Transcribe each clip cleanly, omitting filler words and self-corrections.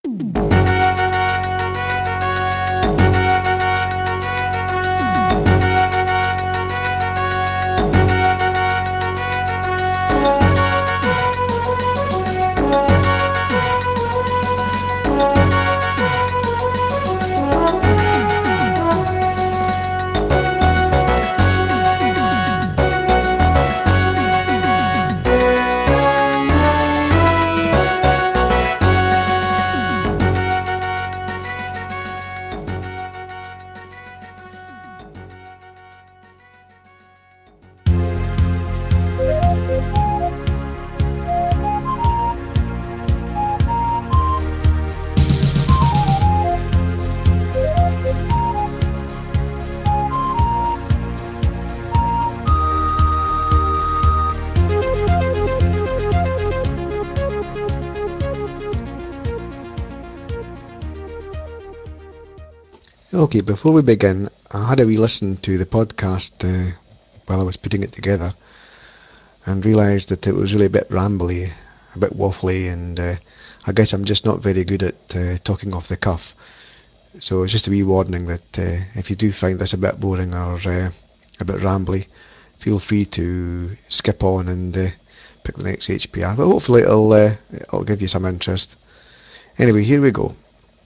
Okay, before we begin, I had a wee listen to the podcast while I was putting it together and realised that it was really a bit rambly, a bit waffly, and I guess I'm just not very good at talking off the cuff. So it's just a wee warning that if you do find this a bit boring or a bit rambly, feel free to skip on and pick the next HPR. But hopefully it'll give you some interest. Anyway, here we go.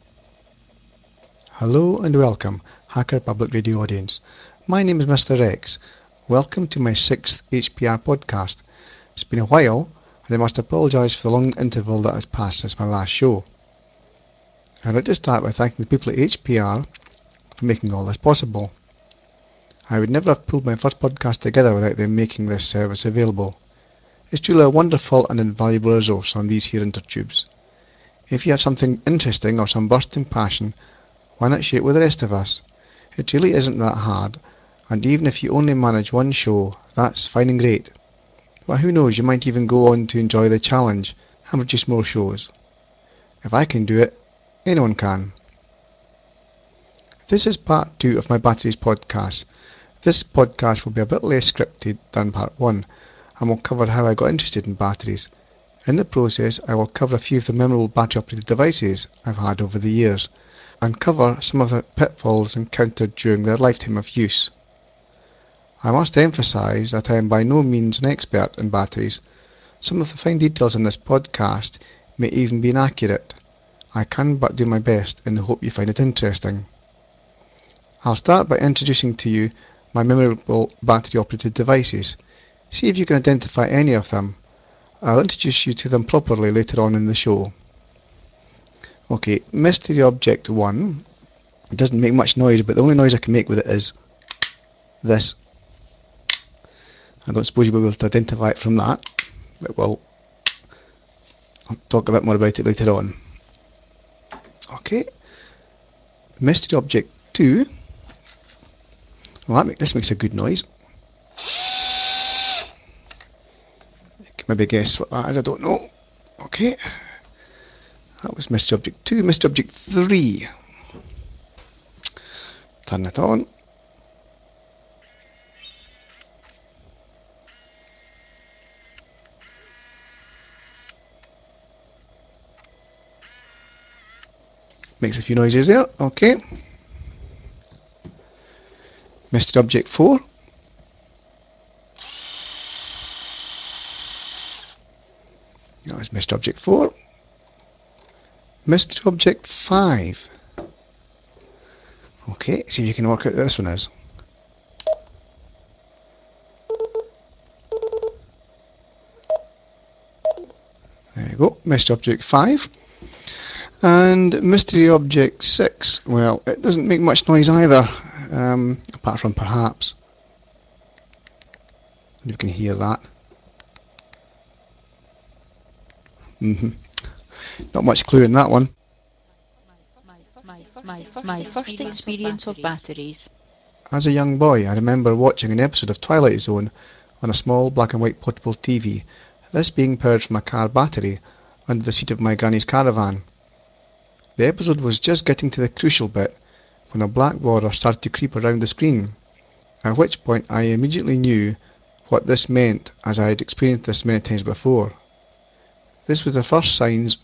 Hello and welcome, Hacker Public Radio audience. My name is Mr. X. Welcome to my 6th HPR podcast. It's been a while, and I must apologise for the long interval that has passed since my last show. I'd like to start by thanking the people at HPR for making all this possible. I would never have pulled my first podcast together without them making this service available. It's truly a wonderful and invaluable resource on these here intertubes. If you have something interesting or some bursting passion, why not share it with the rest of us? It really isn't that hard, and even if you only manage one show, that's fine and great. But who knows, you might even go on to enjoy the challenge and produce more shows. If I can do it, anyone can. This is part 2 of my batteries podcast. This podcast will be a bit less scripted than part 1, and will cover how I got interested in batteries. In the process, I will cover a few of the memorable battery operated devices I've had over the years, and cover some of the pitfalls encountered during their lifetime of use. I must emphasise that I am by no means an expert in batteries. Some of the fine details in this podcast may even be inaccurate. I can but do my best in the hope you find it interesting. I'll start by introducing to you my memorable battery operated devices. See if you can identify any of them. I'll introduce you to them properly later on in the show. Okay, Mystery Object 1. It doesn't make much noise, but the only noise I can make with it is this. I don't suppose you'll be able to identify it from that, but I'll talk a bit more about it later on. Okay, Mystery Object 2. Well, this makes a good noise. You can maybe guess what that is, I don't know. Okay, that was Mystery Object 2. Mystery Object 3. Turn it on. Makes a few noises there. Okay. Mystery Object 4. That was Mystery Object 4. Mystery Object 5. Okay, see if you can work out what this one is. There you go, Mystery Object 5. And Mystery Object 6, well, it doesn't make much noise either, apart from perhaps. You can hear that. Not much clue in that one. My first experience of batteries. As a young boy, I remember watching an episode of Twilight Zone on a small black and white portable TV, this being powered from a car battery under the seat of my granny's caravan. The episode was just getting to the crucial bit when a black border started to creep around the screen, at which point I immediately knew what this meant, as I had experienced this many times before. This was the first signs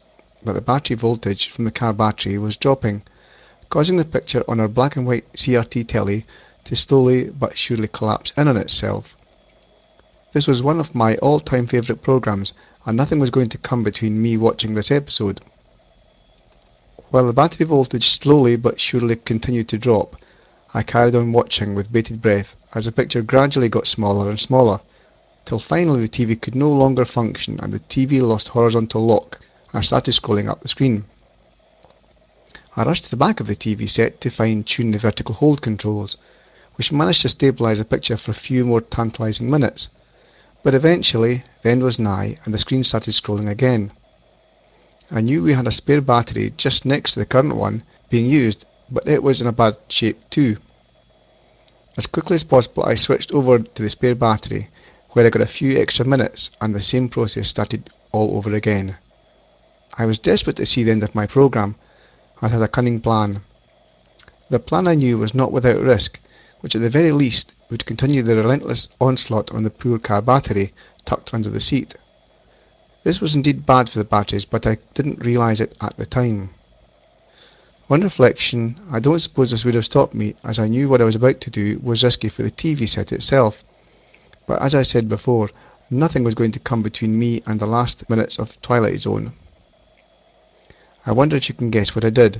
that the battery voltage from the car battery was dropping, causing the picture on our black and white CRT telly to slowly but surely collapse in on itself. This was one of my all-time favourite programmes, and nothing was going to come between me watching this episode. While the battery voltage slowly but surely continued to drop, I carried on watching with bated breath as the picture gradually got smaller and smaller, till finally the TV could no longer function and the TV lost horizontal lock and started scrolling up the screen. I rushed to the back of the TV set to fine-tune the vertical hold controls, which managed to stabilise the picture for a few more tantalising minutes. But eventually, the end was nigh and the screen started scrolling again. I knew we had a spare battery just next to the current one being used, but it was in a bad shape too. As quickly as possible I switched over to the spare battery, where I got a few extra minutes and the same process started all over again. I was desperate to see the end of my programme and had a cunning plan. The plan I knew was not without risk, which at the very least would continue the relentless onslaught on the poor car battery tucked under the seat. This was indeed bad for the batteries, but I didn't realise it at the time. On reflection, I don't suppose this would have stopped me, as I knew what I was about to do was risky for the TV set itself. But as I said before, nothing was going to come between me and the last minutes of Twilight Zone. I wonder if you can guess what I did.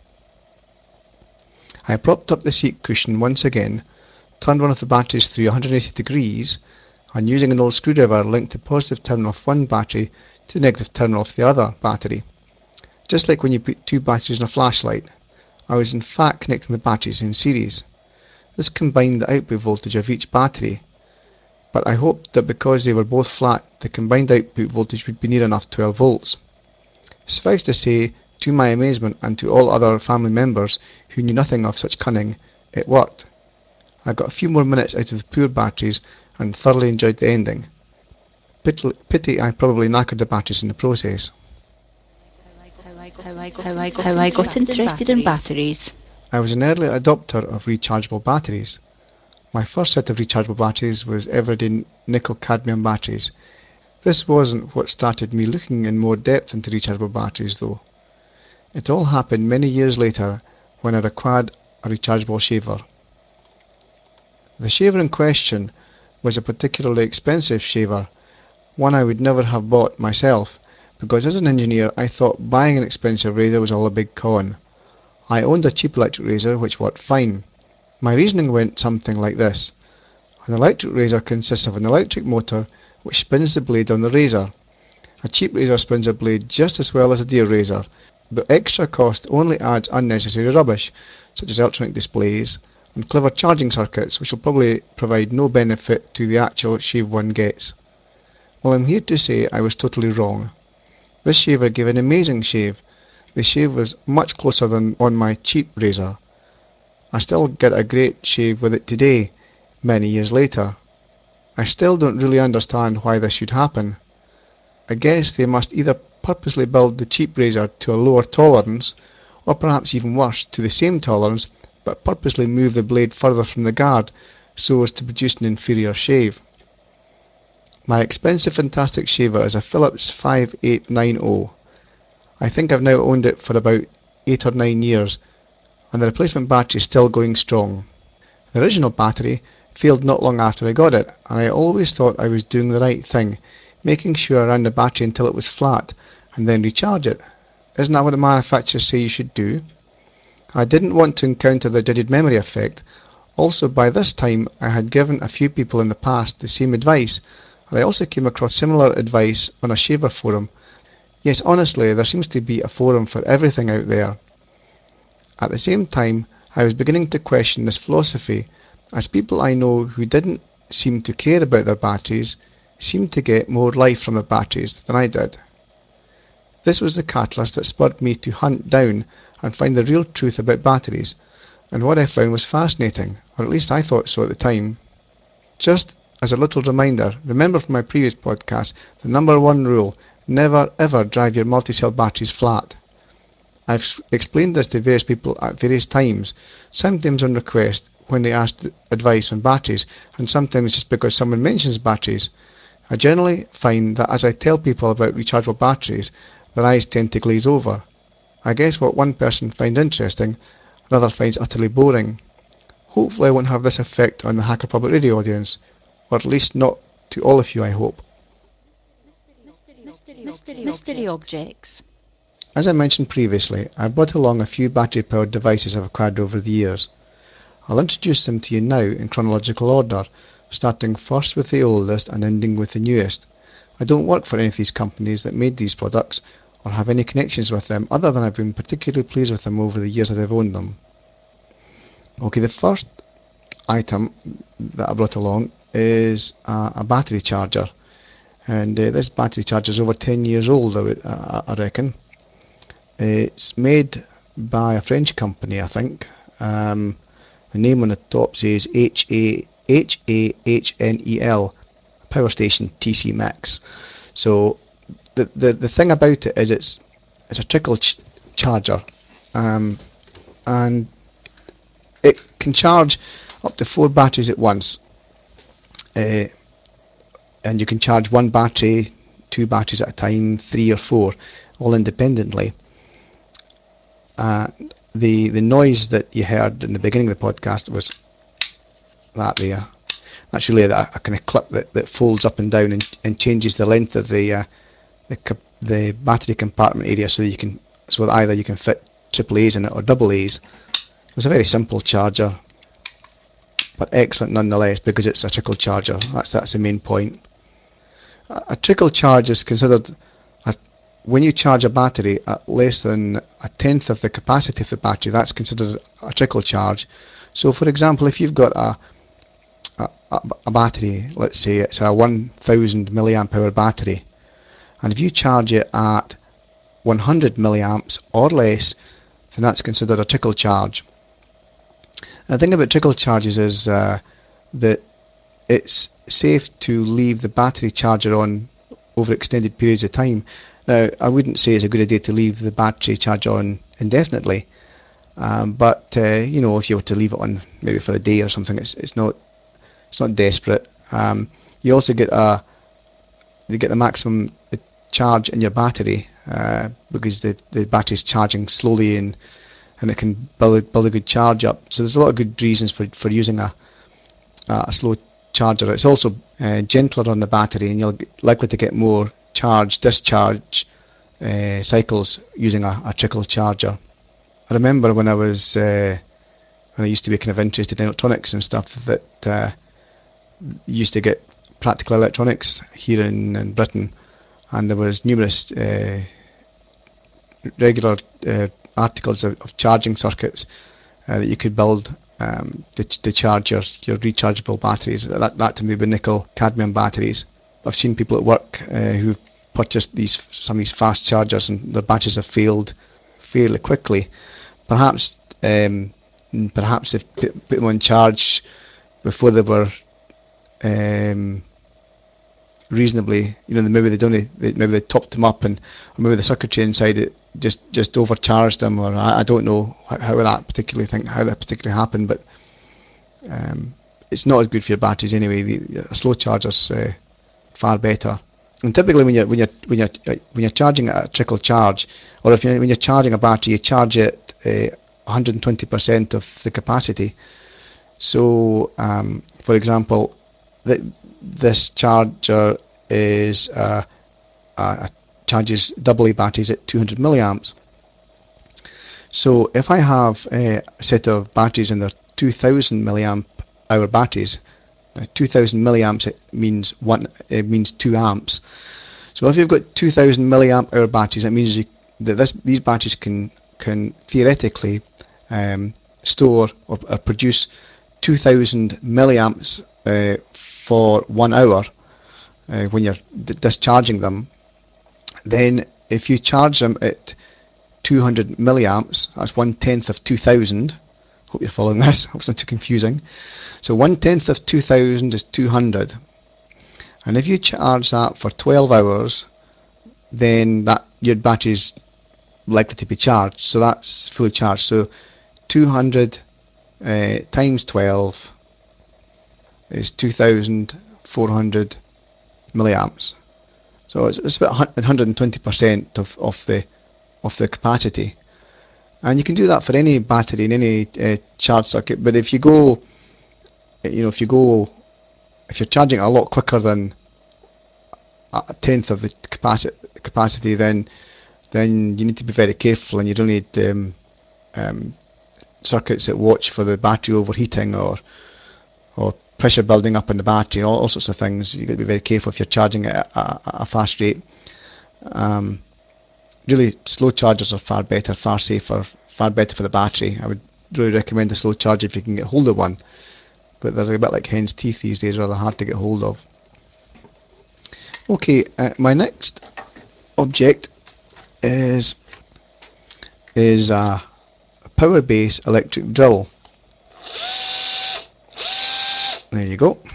I propped up the seat cushion once again, turned one of the batteries through 180 degrees, and using an old screwdriver linked the positive terminal of one battery to the negative terminal of the other battery. Just like when you put two batteries in a flashlight, I was in fact connecting the batteries in series. This combined the output voltage of each battery, but I hoped that because they were both flat, the combined output voltage would be near enough 12 volts. Suffice to say, to my amazement and to all other family members who knew nothing of such cunning, it worked. I got a few more minutes out of the poor batteries and thoroughly enjoyed the ending. Pity I probably knackered the batteries in the process. How I got interested in batteries. I was an early adopter of rechargeable batteries. My first set of rechargeable batteries was everyday nickel cadmium batteries. This wasn't what started me looking in more depth into rechargeable batteries though. It all happened many years later when I acquired a rechargeable shaver. The shaver in question was a particularly expensive shaver, one I would never have bought myself, because as an engineer I thought buying an expensive razor was all a big con. I owned a cheap electric razor which worked fine. My reasoning went something like this. An electric razor consists of an electric motor which spins the blade on the razor. A cheap razor spins a blade just as well as a dear razor. The extra cost only adds unnecessary rubbish, such as electronic displays and clever charging circuits which will probably provide no benefit to the actual shave one gets. Well, I'm here to say I was totally wrong. This shaver gave an amazing shave. The shave was much closer than on my cheap razor. I still get a great shave with it today, many years later. I still don't really understand why this should happen. I guess they must either purposely build the cheap razor to a lower tolerance, or perhaps even worse, to the same tolerance, but purposely move the blade further from the guard so as to produce an inferior shave. My expensive fantastic shaver is a Philips 5890. I think I've now owned it for about 8 or 9 years, and the replacement battery is still going strong. The original battery failed not long after I got it, and I always thought I was doing the right thing, making sure I ran the battery until it was flat, and then recharge it. Isn't that what the manufacturers say you should do? I didn't want to encounter the dreaded memory effect. Also, by this time I had given a few people in the past the same advice, and I also came across similar advice on a shaver forum. Yes, honestly, there seems to be a forum for everything out there. At the same time, I was beginning to question this philosophy, as people I know who didn't seem to care about their batteries seemed to get more life from their batteries than I did. This was the catalyst that spurred me to hunt down and find the real truth about batteries, and what I found was fascinating, or at least I thought so at the time. Just as a little reminder, remember from my previous podcast the number one rule: never ever drive your multi-cell batteries flat. I've explained this to various people at various times, sometimes on request when they asked advice on batteries, and sometimes just because someone mentions batteries. I generally find that as I tell people about rechargeable batteries, their eyes tend to glaze over. I guess what one person finds interesting, another finds utterly boring. Hopefully I won't have this effect on the Hacker Public Radio audience, or at least not to all of you, I hope. Mystery objects. As I mentioned previously, I brought along a few battery-powered devices I've acquired over the years. I'll introduce them to you now in chronological order, starting first with the oldest and ending with the newest. I don't work for any of these companies that made these products, or have any connections with them other than I've been particularly pleased with them over the years that I've owned them. Okay, the first item that I brought along is a battery charger, and this battery charger is over 10 years old, I reckon. It's made by a French company, I think. The name on the top says HAHNEL, Power Station TC Max. So the thing about it is it's a trickle charger, and it can charge up to 4 batteries at once, and you can charge one battery, 2 batteries at a time, 3 or 4, all independently. The noise that you heard in the beginning of the podcast was that there. That's really a kind of clip that folds up and down and changes the length of the battery compartment area, so that either you can fit triple A's in it or double A's. It's a very simple charger, but excellent nonetheless because it's a trickle charger. That's the main point. A trickle charge is considered when you charge a battery at less than a tenth of the capacity of the battery. That's considered a trickle charge. So, for example, if you've got a battery, let's say it's a 1000 milliamp hour battery, and if you charge it at 100 milliamps or less, then that's considered a trickle charge. The thing about trickle charges is that it's safe to leave the battery charger on over extended periods of time. Now, I wouldn't say it's a good idea to leave the battery charger on indefinitely, but if you were to leave it on maybe for a day or something, it's not desperate. You also get the maximum charge in your battery because the battery's charging slowly and it can build a good charge up. So there's a lot of good reasons for using a slow charger. It's also gentler on the battery, and you're likely to get more discharge cycles using a trickle charger. I remember when I used to be kind of interested in electronics and stuff, that used to get Practical Electronics here in Britain, and there was numerous regular articles of charging circuits that you could build to charge your rechargeable batteries. That time they were nickel cadmium batteries. I've seen people at work who've purchased some of these fast chargers, and their batteries have failed fairly quickly. Perhaps they've put them on charge before they were reasonably, maybe they topped them up, or maybe the circuitry inside it just overcharged them, or I don't know how that particularly happened, but it's not as good for your batteries anyway. A slow charger's far better. And typically when you're charging at a trickle charge, or when you're charging a battery, you charge it 120% of the capacity. So, for example, this charger charges AA batteries at 200 milliamps. So if I have a set of batteries and they're 2000 milliamp hour batteries, 2000 milliamps means 2 amps. So if you've got 2000 milliamp hour batteries, that means that these batteries can theoretically store or produce 2000 milliamps for 1 hour when you're discharging them. Then if you charge them at 200 milliamps, that's 1/10 of 2000. Hope you're following this. Hope it's not too confusing. So 1/10 of 2000 is 200. And if you charge that for 12 hours, then your battery's likely to be charged. So that's fully charged. So 200 times 12 is 2400 milliamps. So it's about 120% of the capacity. And you can do that for any battery in any charge circuit. But if you go, if you're charging it a lot quicker than a tenth of the capacity, then you need to be very careful, and you don't need um, circuits that watch for the battery overheating or pressure building up in the battery, all sorts of things. You've got to be very careful if you're charging it at a fast rate. Um, Really, slow chargers are far better, far safer, far better for the battery. I would really recommend a slow charger if you can get hold of one, but they're a bit like hen's teeth these days, rather hard to get hold of. Okay, my next object is a power base electric drill. There you go.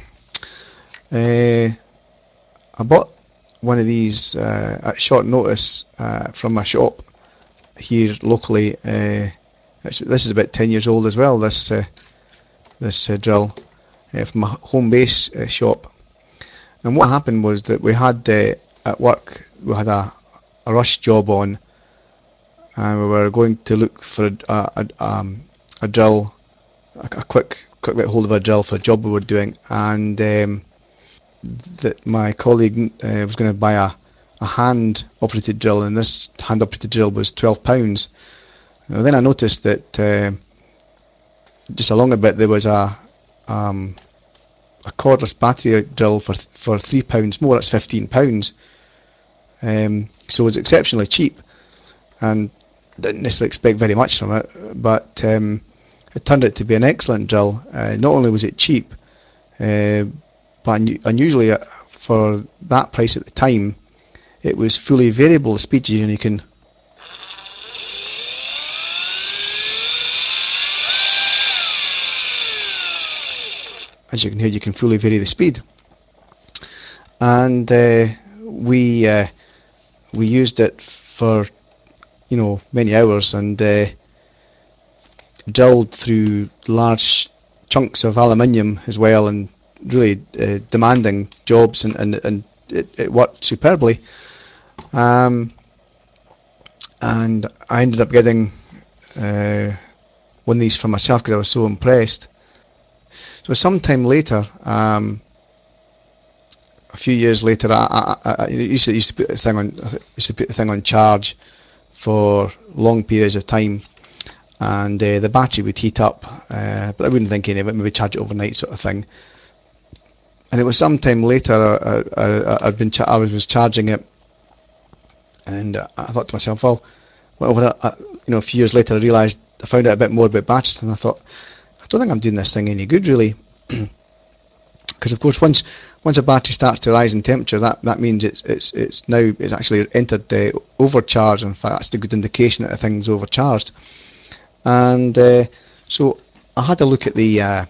I bought one of these at short notice from a shop here locally. This is about 10 years old as well. This drill from a home base shop. And what happened was that we had at work we had a rush job on, and we were going to look for a drill, a quick get hold of a drill for a job we were doing, and that my colleague was going to buy a hand operated drill, and this hand operated drill was £12. Now, then I noticed that just along a bit there was a cordless battery drill for £3 more. That's £15. So it was exceptionally cheap, and didn't necessarily expect very much from it, but it turned out to be an excellent drill. Not only was it cheap, but unusually for that price at the time, it was fully variable speed, and you can, as you can hear, you can fully vary the speed. And we used it for many hours, and drilled through large chunks of aluminium as well, and really demanding jobs, and it worked superbly. And I ended up getting one of these for myself because I was so impressed. So sometime later, a few years later, I used to put this thing on. Used to put the thing on charge for long periods of time, and the battery would heat up, but I wouldn't think any of it. Maybe charge it overnight, sort of thing. And it was sometime later I was charging it, and I thought to myself, well, a few years later, I found out a bit more about batteries, and I thought, I don't think I'm doing this thing any good, really. Because of course, once a battery starts to rise in temperature, that means it's actually entered overcharge. In fact, that's a good indication that the thing's overcharged. And so I had a look at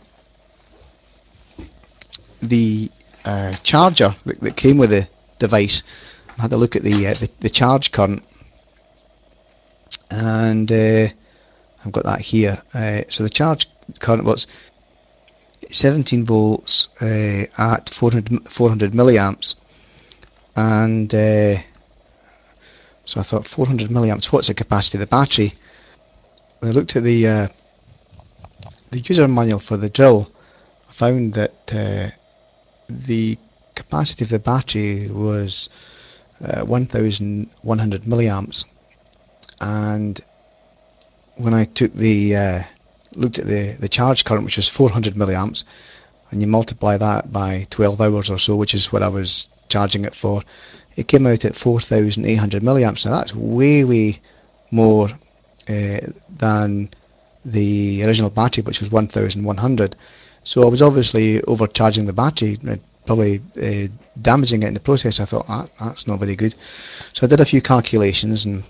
the charger that came with the device. I had a look at the charge current, and I've got that here. So the charge current was 17 volts at 400 milliamps, and so I thought, 400 milliamps, what's the capacity of the battery? When I looked at the user manual for the drill, I found that the capacity of the battery was 1100 milliamps, and when I looked at the charge current, which was 400 milliamps, and you multiply that by 12 hours or so, which is what I was charging it for, it came out at 4,800 milliamps. Now that's way more than the original battery, which was 1,100. So I was obviously overcharging the battery, probably damaging it in the process. I thought, that's not very good. So I did a few calculations, and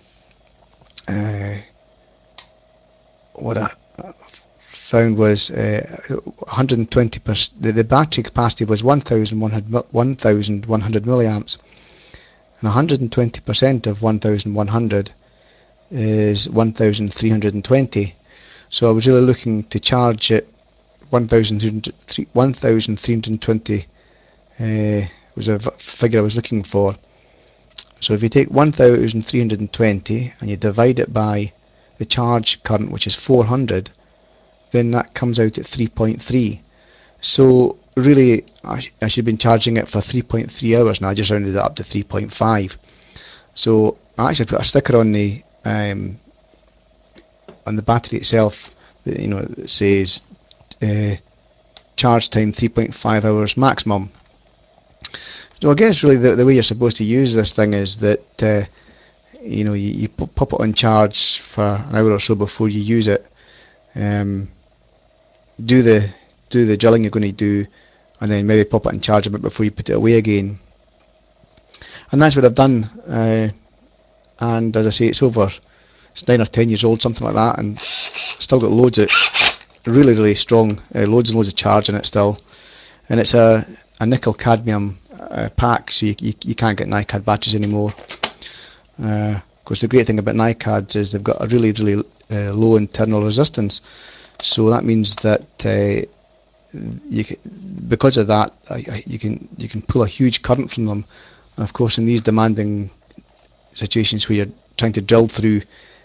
what I found was 120%. The battery capacity was 1,100 milliamps, and 120% of 1,100 is 1,320. So I was really looking to charge it 1,320 was a figure I was looking for. So if you take 1320 and you divide it by the charge current, which is 400, then that comes out at 3.3. So really, I should have been charging it for 3.3 hours, now I just rounded it up to 3.5. So I actually put a sticker on the battery itself that, that says charge time 3.5 hours maximum. So I guess really the way you're supposed to use this thing is that you pop it on charge for an hour or so before you use it. Do the drilling you're going to do, and then maybe pop it in charge a bit before you put it away again. And that's what I've done. And as I say, it's 9 or 10 years old, something like that, and still got loads of really strong, loads and loads of charge in it still. And it's a nickel cadmium pack, so you can't get NiCad batteries anymore. Of course, the great thing about NiCads is they've got a really low internal resistance, so that means that because of that, you can pull a huge current from them. And of course, in these demanding situations where you're trying to drill through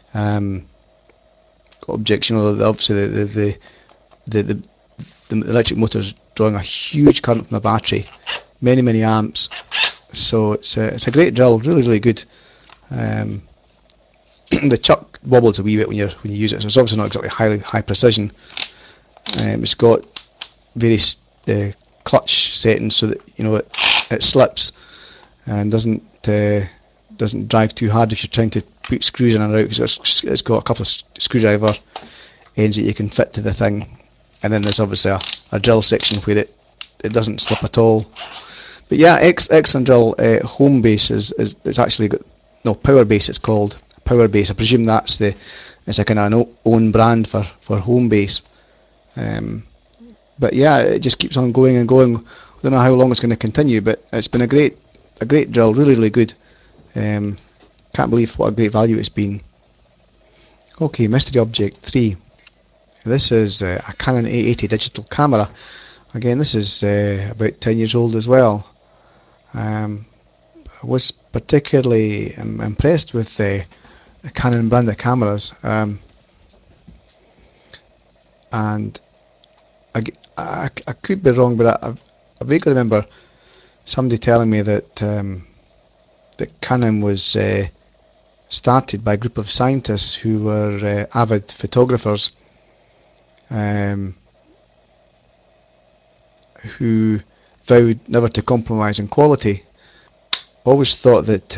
objects, obviously the electric motor is drawing a huge current from the battery, many amps. So it's a great drill, really good. The chuck wobbles a wee bit when you use it, so it's obviously not exactly high precision. It's got various clutch settings so that it slips and doesn't drive too hard if you're trying to put screws in and out, because it's got a couple of screwdriver ends that you can fit to the thing, and then there's obviously a drill section where it doesn't slip at all. But yeah, Excellent Drill Home Base it's actually got, no, Power Base it's called, Power Base. I presume it's a kind of an own brand for Home Base. But yeah, it just keeps on going and going. I don't know how long it's going to continue, but it's been a great drill, really good. Can't believe what a great value it's been. Okay, Mystery Object 3. This is a Canon A80 digital camera. Again, this is about 10 years old as well. I was particularly impressed with the Canon brand of cameras, and I could be wrong, but I vaguely remember somebody telling me that Canon was started by a group of scientists who were avid photographers, who vowed never to compromise in quality. Always thought that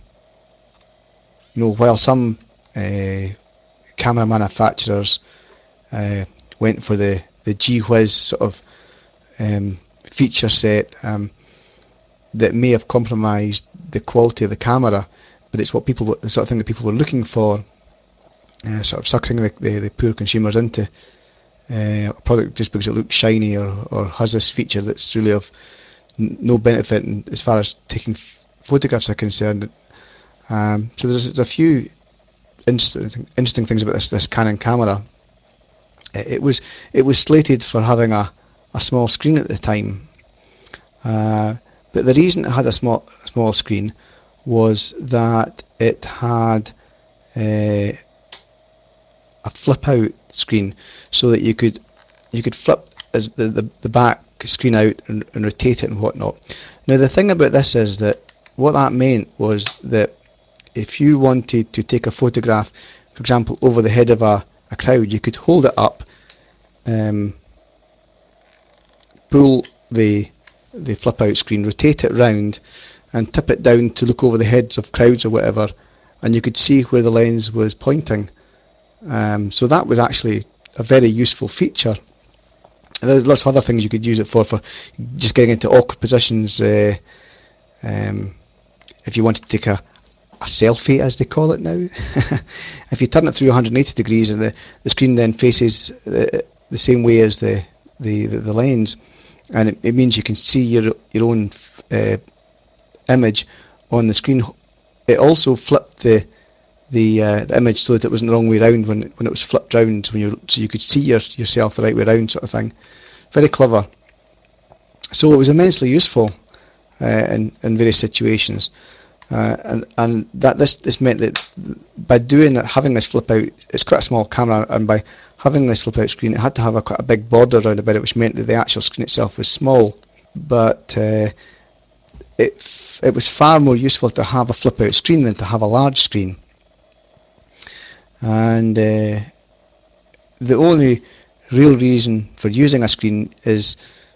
while some camera manufacturers went for the gee whiz sort of feature set that may have compromised the quality of the camera, but it's the sort of thing that people were looking for, sort of suckering the poor consumers into a product just because it looks shiny or has this feature that's really of no benefit as far as taking photographs are concerned. So there's a few interesting things about this Canon camera. It was slated for having a small screen at the time, but the reason it had a small screen was that it had a flip out screen, so that you could flip the back screen out and rotate it and whatnot. Now the thing about this is that what that meant was that if you wanted to take a photograph, for example, over the head of a crowd, you could hold it up, pull the flip out screen, rotate it round and tip it down to look over the heads of crowds or whatever, and you could see where the lens was pointing. So that was actually a very useful feature. There's lots of other things you could use it for just getting into awkward positions. If you wanted to take a selfie, as they call it now, if you turn it through 180 degrees and the screen then faces the same way as the lens, and it means you can see your own image on the screen. It also flipped the image so that it wasn't the wrong way around when it was flipped round, so you could see yourself the right way around, sort of thing. Very clever. So it was immensely useful in various situations. And that this meant that by doing it, having this flip out, it's quite a small camera, and by having this flip out screen, it had to have quite a big border around about it, which meant that the actual screen itself was small. But it was far more useful to have a flip out screen than to have a large screen. And the only real reason for using a screen is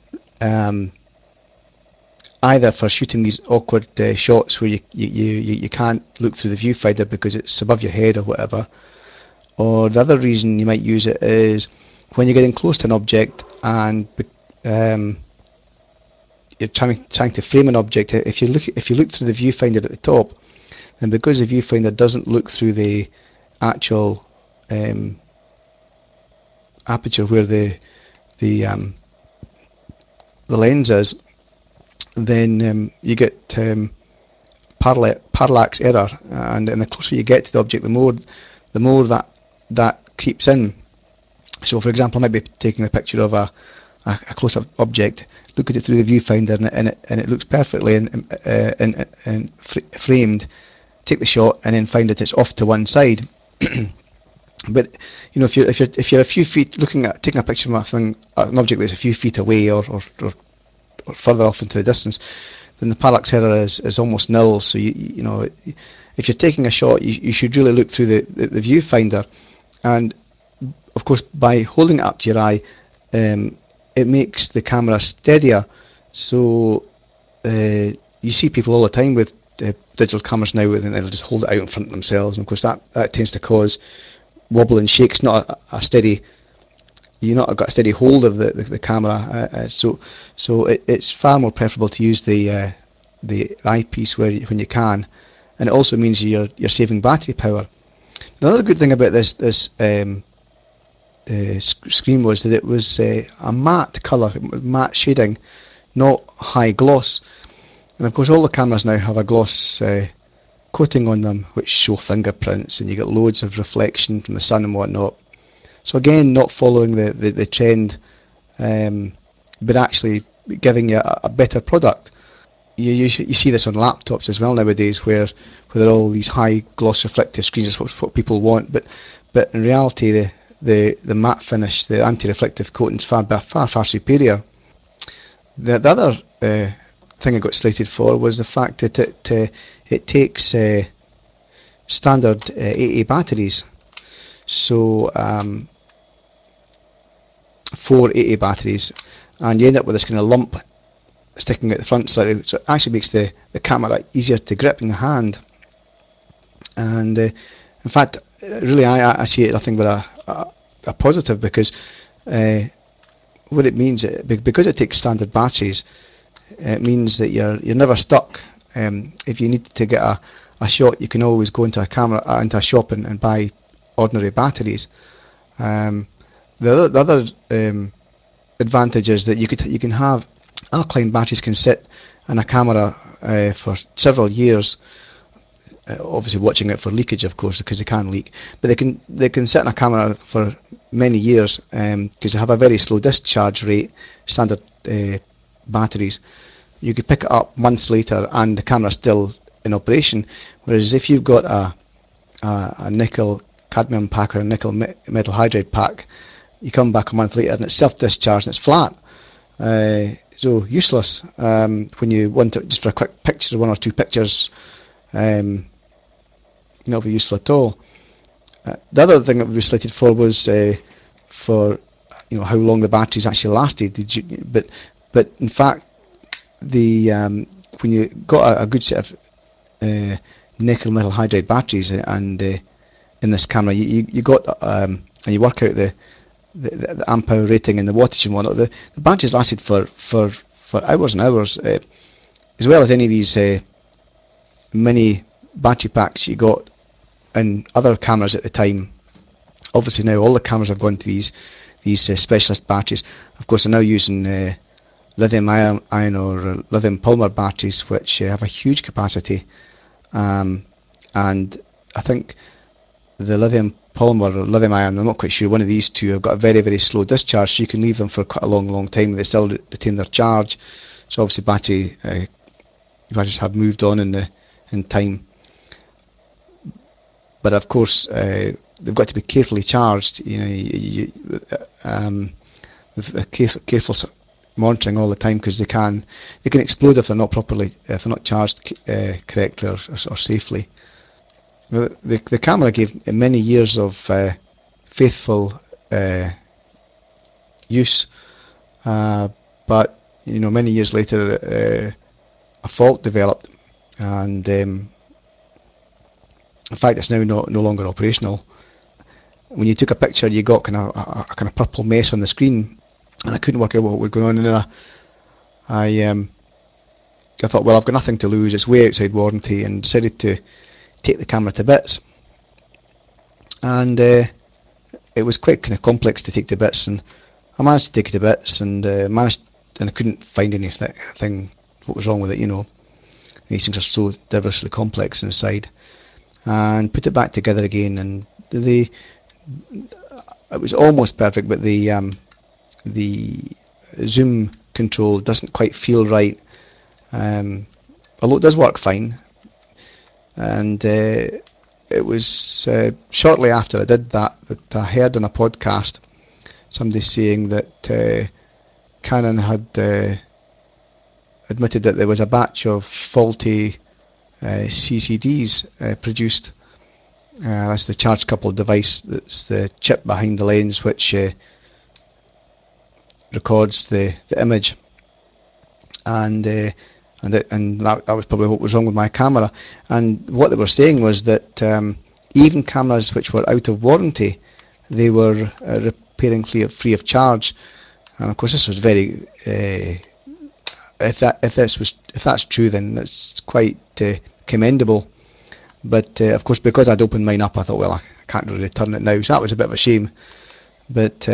either for shooting these awkward shots where you can't look through the viewfinder because it's above your head or whatever, or the other reason you might use it is when you're getting close to an object and you're trying to frame an object. If you look through the viewfinder at the top, then because the viewfinder doesn't look through the actual aperture where the lens is, then you get parallax error, and the closer you get to the object, the more that creeps in. So, for example, I might be taking a picture of a close-up object, look at it through the viewfinder, and it looks perfectly and framed. Take the shot, and then find that it's off to one side. But if you're a few feet looking at taking a picture of an object that's a few feet away or further off into the distance, then the parallax error is almost nil. So if you're taking a shot, you should really look through the viewfinder, and of course by holding it up to your eye, it makes the camera steadier. So you see people all the time with digital cameras now, and they'll just hold it out in front of themselves, and of course that tends to cause wobble and shake. It's not a steady. You're not got a steady hold of the camera, so it's far more preferable to use the eyepiece when you can, and it also means you're saving battery power. Another good thing about this screen was that it was a matte colour, matte shading, not high gloss. And of course all the cameras now have a gloss coating on them which show fingerprints, and you get loads of reflection from the sun and whatnot. So again, not following the trend, but actually giving you a better product. You see this on laptops as well nowadays, where they're all these high gloss reflective screens. Is what people want, but in reality, the matte finish, the anti-reflective coating is far superior. The other thing I got slated for was the fact that it takes standard AA batteries. So 4 AA batteries, and you end up with this kind of lump sticking out the front slightly, so it actually makes the camera easier to grip in the hand. And in fact, really, I see it nothing but a positive, because what it means, because it takes standard batteries, it means that you're never stuck. If you need to get a shot, you can always go into a shop and buy ordinary batteries. The other advantage is that you can have alkaline batteries can sit in a camera for several years. Obviously, watching it for leakage, of course, because they can leak. But they can sit in a camera for many years because they have a very slow discharge rate. Standard batteries, you could pick it up months later and the camera's still in operation. Whereas if you've got a nickel cadmium pack or a nickel metal hydride pack, you come back a month later and it's self-discharged and it's flat. So useless when you want it just for a quick picture, 1 or 2 pictures. Not very useful at all. The other thing that we slated for was for how long the batteries actually lasted. But in fact, when you got a good set of nickel metal hydride batteries and in this camera, you got and you work out the amp hour rating and the wattage and whatnot. The batteries lasted for hours and hours, as well as any of these mini battery packs you got in other cameras at the time. Obviously now all the cameras have gone to these specialist batteries. Of course, they're now using lithium ion or lithium polymer batteries, which have a huge capacity, and I think the lithium polymer or lithium ion, I'm not quite sure, one of these two have got a very slow discharge, so you can leave them for quite a long time and they still retain their charge. So obviously batteries have moved on in in time. But of course, they've got to be carefully charged. With careful monitoring all the time, because they can explode if they're not charged correctly or safely. The camera gave many years of faithful use, but many years later, a fault developed, and in fact, it's now no longer operational. When you took a picture, you got a kind of purple mess on the screen, and I couldn't work out what was going on. And I thought, well, I've got nothing to lose. It's way outside warranty, and decided to take the camera to bits. And it was quite kind of complex to take to bits, and I managed to take it to bits, and I couldn't find anything what was wrong with it. These things are so diversely complex inside, and put it back together again, and it was almost perfect, but the zoom control doesn't quite feel right, although it does work fine. And it was shortly after I did that I heard on a podcast somebody saying that Canon had admitted that there was a batch of faulty CCDs produced. That's the charge coupled device. That's the chip behind the lens which records the image, and that was probably what was wrong with my camera. And what they were saying was that even cameras which were out of warranty, they were repairing free of charge. And of course, this was very if that's true, then it's quite commendable. But of course, because I'd opened mine up, I thought, well, I can't really return it now. So that was a bit of a shame. But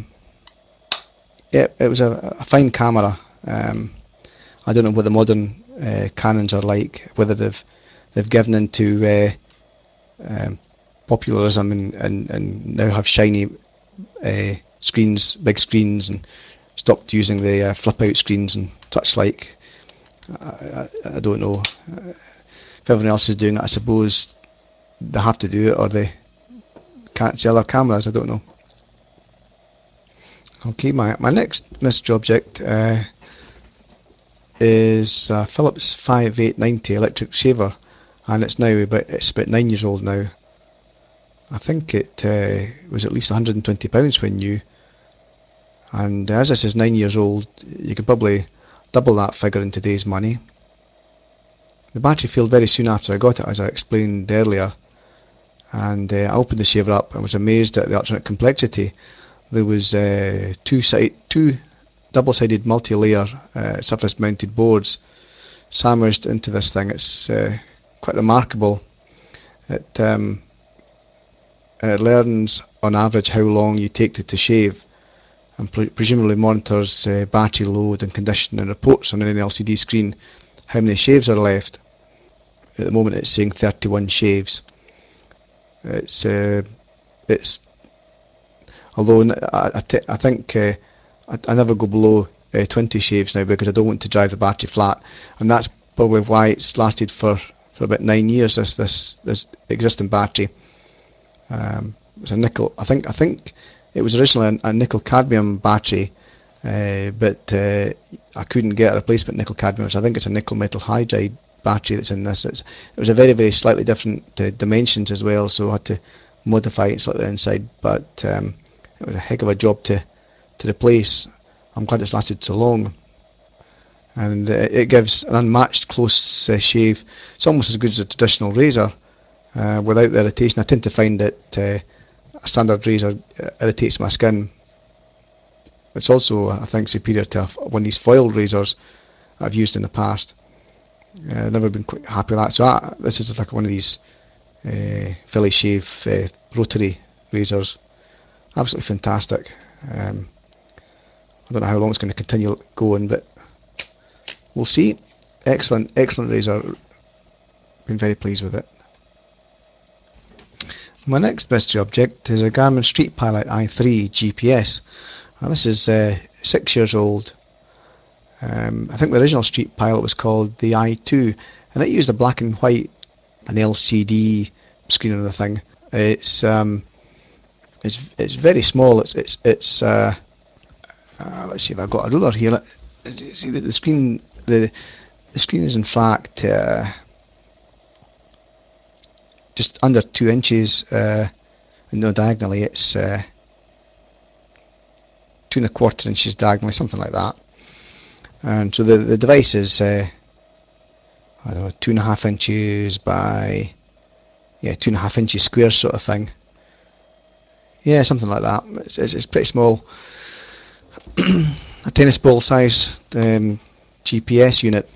yeah, it was a fine camera. I don't know what the modern Canons are like, whether they've given into popularism and now have shiny screens, big screens, and stopped using the flip out screens and such like. I don't know. If everyone else is doing it, I suppose they have to do it, or they can't sell their cameras. I don't know. Okay, my next mystery object is a Philips 5890 electric shaver, and it's about 9 years old now. I think it was at least £120 when new, and as this is 9 years old, you can probably double that figure in today's money. The battery failed very soon after I got it, as I explained earlier, and I opened the shaver up and was amazed at the electronic complexity. There was two double-sided multi-layer surface-mounted boards sandwiched into this thing. It's quite remarkable. It learns on average how long you take to shave, and presumably monitors battery load and condition, and reports on an LCD screen how many shaves are left. At the moment it's saying 31 shaves. It's although I think I never go below 20 shaves now, because I don't want to drive the battery flat, and that's probably why it's lasted for about 9 years. This existing battery. It's a nickel. I think it was originally a nickel cadmium battery, but I couldn't get a replacement nickel cadmium, so I think it's a nickel metal hydride battery that's in this. It was a very slightly different dimensions as well, so I had to modify it slightly inside, but it was a heck of a job to replace. I'm glad it's lasted so long, and it gives an unmatched close shave. It's almost as good as a traditional razor without the irritation. I tend to find that a standard razor irritates my skin. It's also, I think, superior to one of these foil razors I've used in the past. I've never been quite happy with that. So this is like one of these Philly Shave rotary razors. Absolutely fantastic. I don't know how long it's going to continue going, but we'll see. Excellent razor. Been very pleased with it. My next mystery object is a Garmin Street Pilot i3 GPS. Now this is 6 years old. I think the original Street Pilot was called the i2. and it used a black and white, an LCD screen on the thing. It's very small. Let's see if I've got a ruler here. See the screen. The screen is in fact just under 2 inches. No, diagonally it's 2.25 inches diagonally, something like that. And so the device is I don't know, 2.5 inches by 2.5 inches square sort of thing. Yeah, something like that. It's pretty small. A tennis ball size GPS unit.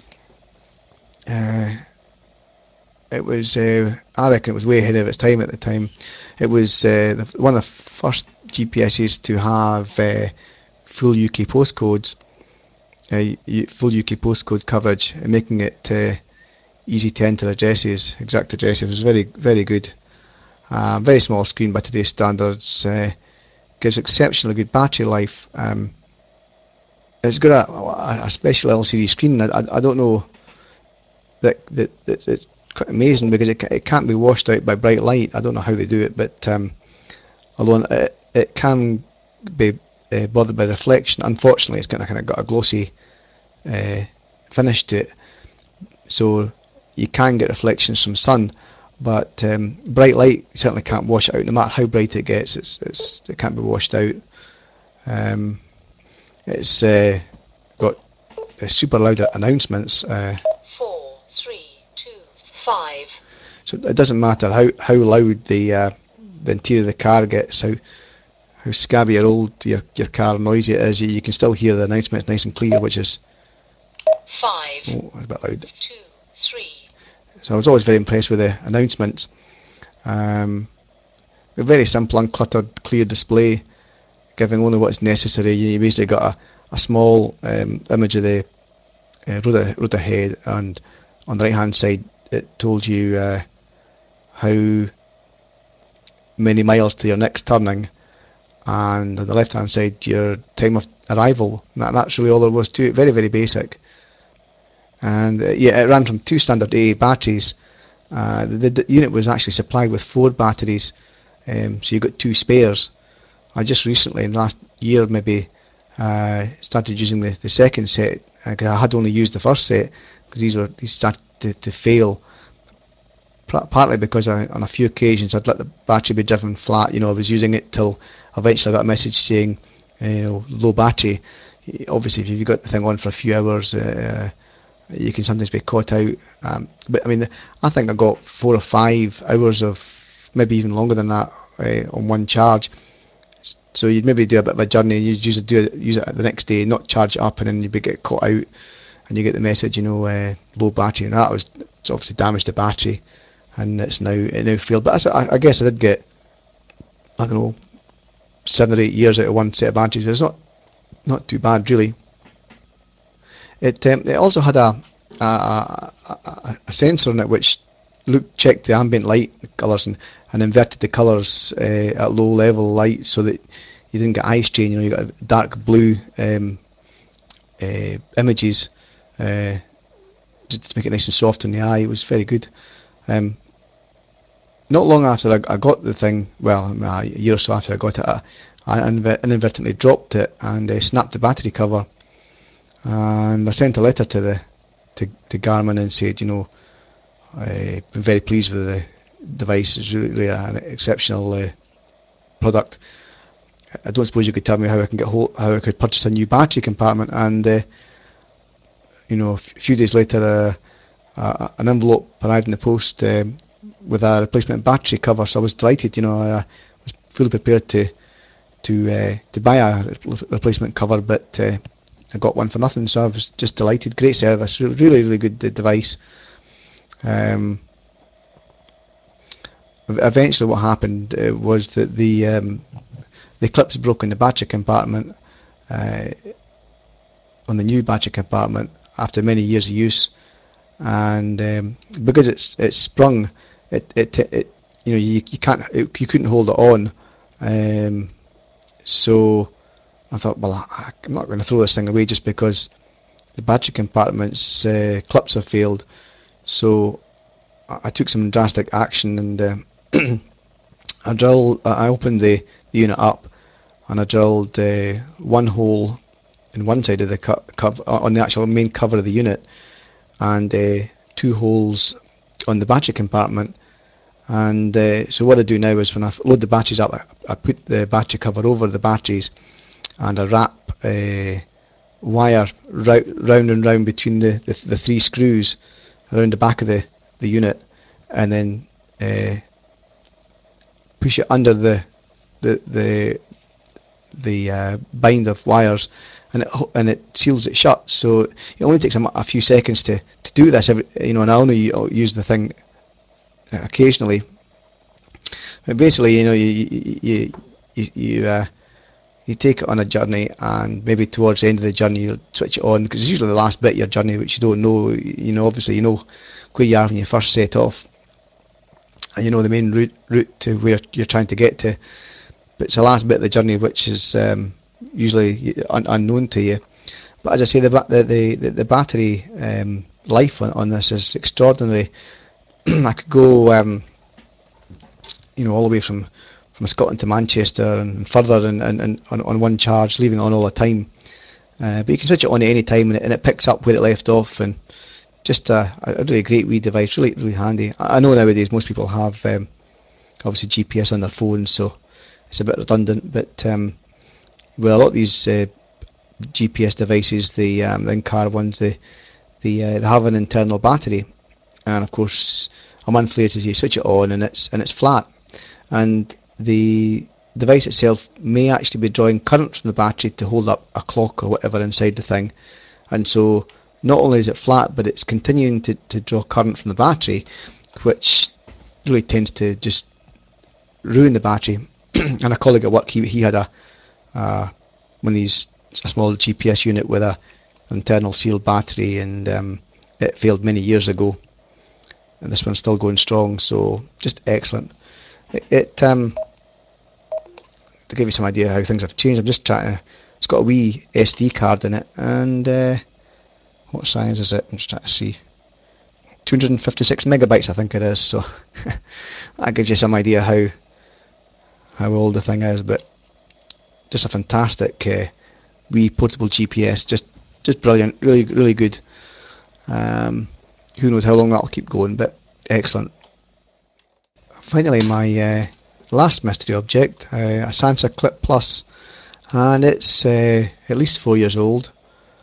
It was, I reckon, it was way ahead of its time at the time. It was one of the first GPSs to have full UK postcodes, full UK postcode coverage, making it easy to enter addresses, exact addresses. It was very, very good. Very small screen by today's standards. Gives exceptionally good battery life. It's got a special LCD screen. I don't know that it's quite amazing because it can't be washed out by bright light. I don't know how they do it, but although it can be bothered by reflection, unfortunately it's kind of got a glossy finish to it, so you can get reflections from sun, but bright light certainly can't wash it out. No matter how bright it gets, it can't be washed out. It's got super loud announcements. 4, 3, 2, 5. So it doesn't matter how loud the interior of the car gets, how scabby or old your car noisy it is, you can still hear the announcements nice and clear, which is 5. Oh, it's a bit loud. 2, 3. So I was always very impressed with the announcements. A very simple, uncluttered, clear display, giving only what is necessary. You basically got a small image of the road ahead, and on the right hand side it told you how many miles to your next turning, and on the left hand side your time of arrival. That's really all there was to it. Very, very basic. And it ran from 2 standard AA batteries. The unit was actually supplied with 4 batteries, so you got 2 spares. I just recently, in the last year maybe, started using the second set, because I had only used the first set because these started to fail. Partly because on a few occasions I'd let the battery be driven flat. I was using it till eventually I got a message saying low battery. Obviously, if you've got the thing on for a few hours, you can sometimes be caught out. But I mean, I think I got 4 or 5 hours of, maybe even longer than that, on one charge. So you'd maybe do a bit of a journey, and you'd use it the next day, not charge it up, and then you'd get caught out, and you get the message, low battery, and it's obviously damaged the battery, and it now failed. But I guess I did get, I don't know, 7 or 8 years out of one set of batteries. It's not too bad really. It also had a sensor in it which checked the ambient light colours and inverted the colours at low level light so that you didn't get eye strain. You got dark blue images just to make it nice and soft in the eye. It was very good. Not long after I got the thing, well, a year or so after I got it, I inadvertently dropped it and snapped the battery cover. And I sent a letter to Garmin and said, I've been very pleased with the device. It's really an exceptional product. I don't suppose you could tell me how I could purchase a new battery compartment. And a few days later, an envelope arrived in the post with a replacement battery cover. So I was delighted. I was fully prepared to buy a replacement cover, but I got one for nothing. So I was just delighted. Great service. Really, really good device. Eventually what happened was that the clips broke in the battery compartment, on the new battery compartment, after many years of use, and because it's sprung, you couldn't hold it on, so I thought, well, I'm not going to throw this thing away just because the battery compartment's clips have failed. So I took some drastic action, and I opened the unit up, and I drilled one hole in one side of the cover on the actual main cover of the unit, and two holes on the battery compartment. And so what I do now is when I load the batteries up, I put the battery cover over the batteries, and I wrap wire round and round between the three screws around the back of the unit, and then push it under the the bind of wires, and it seals it shut. So it only takes a few seconds to do this. And I only use the thing occasionally. But basically, you take it on a journey, and maybe towards the end of the journey you'll switch it on, because it's usually the last bit of your journey which you don't know. Obviously you know where you are when you first set off, and you know the main route to where you're trying to get to, but it's the last bit of the journey which is usually unknown to you. But as I say, the battery life on this is extraordinary. I could go all the way from Scotland to Manchester and further, and on one charge, leaving it on all the time. But you can switch it on at any time, and it picks up where it left off, and just a really great wee device, really really handy. I know nowadays most people have obviously GPS on their phones, so it's a bit redundant, but with a lot of these GPS devices, the in-car ones, they have an internal battery, and of course a month later you switch it on, and it's flat, and the device itself may actually be drawing current from the battery to hold up a clock or whatever inside the thing, and so not only is it flat, but it's continuing to draw current from the battery, which really tends to just ruin the battery. And a colleague at work, he had one of these, a small GPS unit with an internal sealed battery, and it failed many years ago, and this one's still going strong, so just excellent. To give you some idea how things have changed, I'm just trying to, it's got a wee SD card in it, and what size is it? I'm just trying to see. 256 megabytes I think it is, so that gives you some idea how old the thing is. But just a fantastic wee portable GPS, just brilliant, really really good. Who knows how long that'll keep going, but excellent. Finally, my last mystery object, a Sansa Clip Plus, and it's at least 4 years old.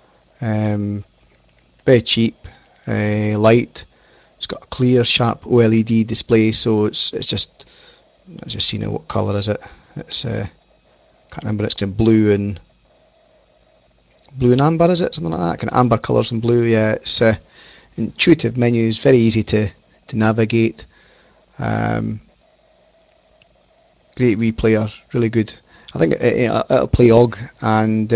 Very cheap, light. It's got a clear, sharp OLED display, so it's just, let's just see now, what colour is it? It's can't remember. It's kind of blue and amber, is it? Something like that. Kind of amber colours and blue. Yeah, it's intuitive menus, very easy to navigate. Great wee player, really good. I think it'll play OGG, and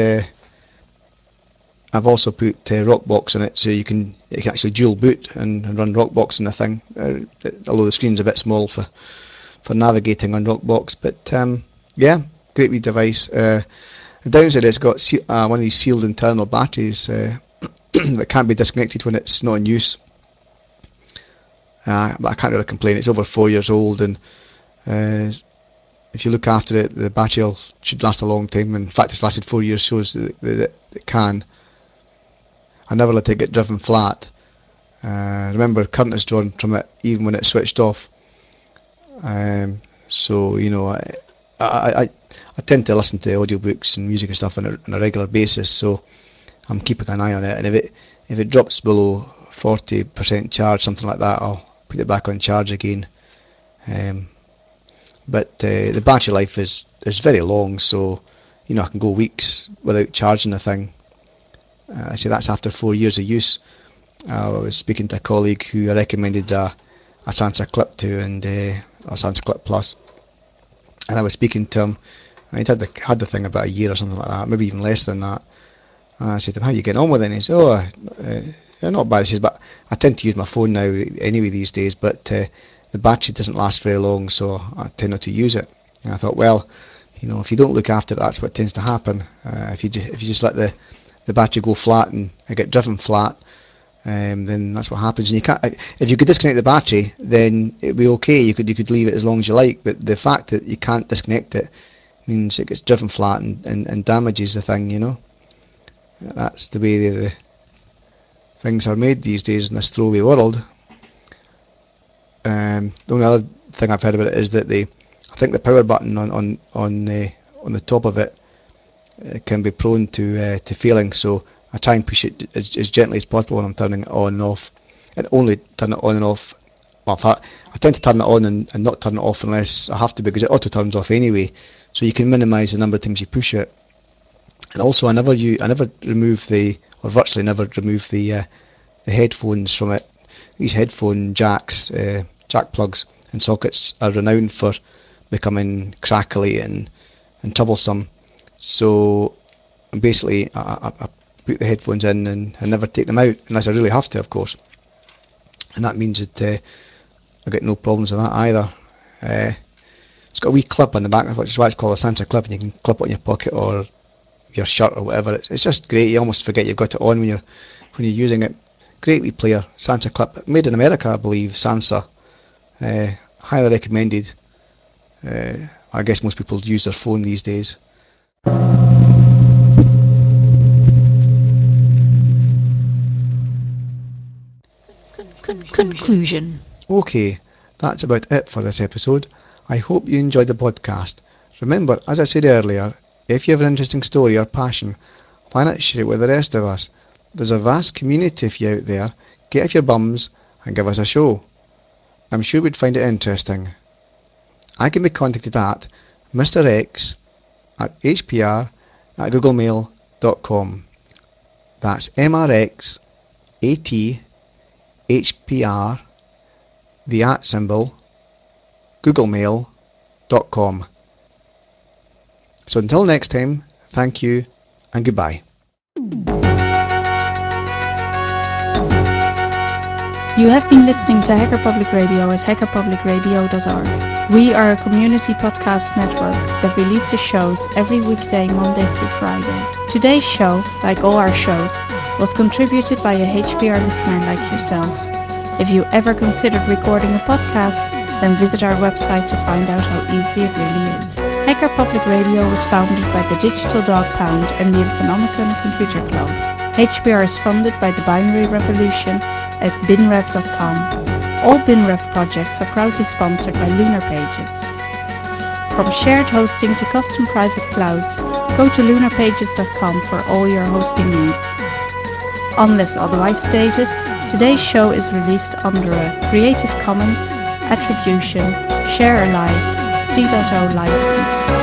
I've also put Rockbox in it, so you can actually dual boot and run Rockbox in the thing. Although the screen's a bit small for navigating on Rockbox, but yeah, great wee device. The downside is it's got one of these sealed internal batteries that can't be disconnected when it's not in use. But I can't really complain. It's over 4 years old, and if you look after it, the battery should last a long time. In fact, it's lasted 4 years, shows that it can. I never let it get driven flat. Remember, current is drawn from it even when it's switched off. So I tend to listen to audiobooks and music and stuff on a regular basis, so I'm keeping an eye on it. And if it drops below 40% charge, something like that, I'll put it back on charge again. But the battery life is very long, so I can go weeks without charging the thing. I say that's after 4 years of use. I was speaking to a colleague who I recommended a Sansa Clip to, and a Sansa Clip Plus, and I was speaking to him, and he'd had the thing about a year or something like that, maybe even less than that. And I said to him, "How are you getting on with it?" And he said, "Oh, yeah, not bad." He says, "But I tend to use my phone now anyway these days, but the battery doesn't last very long, so I tend not to use it." And I thought, well, if you don't look after it, that's what tends to happen. If you just let the battery go flat and get driven flat, then that's what happens. And you can't. If you could disconnect the battery, then it'd be okay. You could leave it as long as you like. But the fact that you can't disconnect it means it gets driven flat and damages the thing. That's the way the things are made these days in this throwaway world. The only other thing I've heard about it is that I think the power button on the top of it can be prone to failing. So I try and push it as gently as possible when I'm turning it on and off, and only turn it on and off. Well, I tend to turn it on and not turn it off unless I have to, because it auto turns off anyway. So you can minimise the number of times you push it. And also, I never remove or virtually never remove the headphones from it. These headphone jack plugs and sockets are renowned for becoming crackly and troublesome. So basically, I put the headphones in and I never take them out unless I really have to, of course. And that means that I get no problems with that either. It's got a wee clip on the back, which is why it's called a Santa clip, and you can clip it in your pocket or your shirt or whatever. It's just great. You almost forget you've got it on when you're using it. Great wee player, Santa clip, made in America, I believe. Sansa, highly recommended. I guess most people use their phone these days. Conclusion. Okay, that's about it for this episode. I hope you enjoyed the podcast. Remember, as I said earlier, if you have an interesting story or passion, why not share it with the rest of us? There's a vast community of you out there. Get off your bums and give us a show. I'm sure we'd find it interesting. I can be contacted at mrx@hpr@googlemail.com. That's MRX@HPR, the @ symbol, googlemail.com. So until next time, thank you and goodbye. You have been listening to Hacker Public Radio at hackerpublicradio.org. We are a community podcast network that releases shows every weekday, Monday through Friday. Today's show, like all our shows, was contributed by a HPR listener like yourself. If you ever considered recording a podcast, then visit our website to find out how easy it really is. Hacker Public Radio was founded by the Digital Dog Pound and the Infonomicon Computer Club. HPR is funded by the Binary Revolution at binrev.com. All BinRev projects are proudly sponsored by Lunar Pages. From shared hosting to custom private clouds, go to lunarpages.com for all your hosting needs. Unless otherwise stated, today's show is released under a Creative Commons Attribution Share Alike 3.0 license.